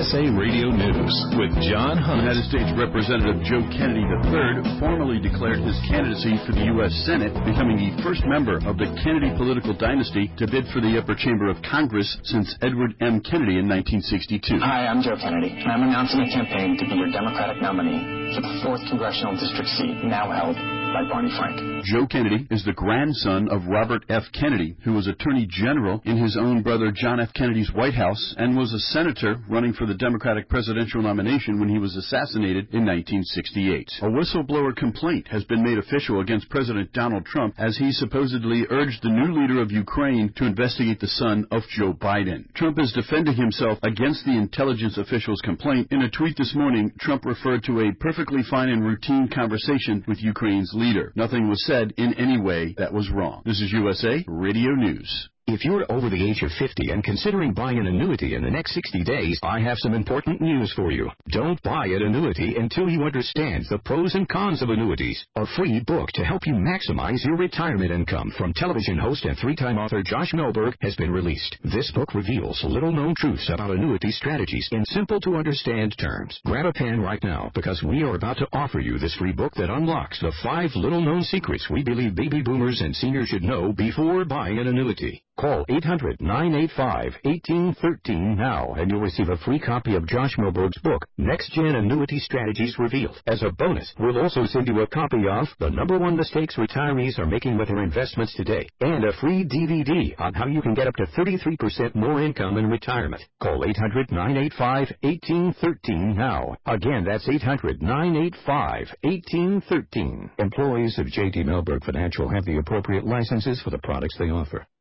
USA Radio News with John Hunt. United States Representative Joe Kennedy III formally declared his candidacy for the U.S. Senate, becoming the first member of the Kennedy political dynasty to bid for the upper chamber of Congress since Edward M. Kennedy in 1962. Hi, I'm Joe Kennedy, and I'm announcing a campaign to be your Democratic nominee for the 4th Congressional District seat, now held by Barney Frank. Joe Kennedy is the grandson of Robert F. Kennedy, who was Attorney General in his own brother John F. Kennedy's White House and was a senator running for the Democratic presidential nomination when he was assassinated in 1968. A whistleblower complaint has been made official against President Donald Trump as he supposedly urged the new leader of Ukraine to investigate the son of Joe Biden. Trump is defending himself against the intelligence official's complaint. In a tweet this morning, Trump referred to a perfectly fine and routine conversation with Ukraine's leader. Nothing was said in any way that was wrong. This is USA Radio News. If you're over the age of 50 and considering buying an annuity in the next 60 days, I have some important news for you. Don't buy an annuity until you understand the pros and cons of annuities. A free book to help you maximize your retirement income from television host and 3-time author Josh Milberg has been released. This book reveals little-known truths about annuity strategies in simple-to-understand terms. Grab a pen right now because we are about to offer you this free book that unlocks the 5 little-known secrets we believe baby boomers and seniors should know before buying an annuity. Call 800-985-1813 now, and you'll receive a free copy of Josh Milberg's book, Next Gen Annuity Strategies Revealed. As a bonus, we'll also send you a copy of The #1 Mistakes Retirees Are Making with Their Investments Today, and a free DVD on how you can get up to 33% more income in retirement. Call 800-985-1813 now. Again, that's 800-985-1813. Employees of J.D. Milberg Financial have the appropriate licenses for the products they offer.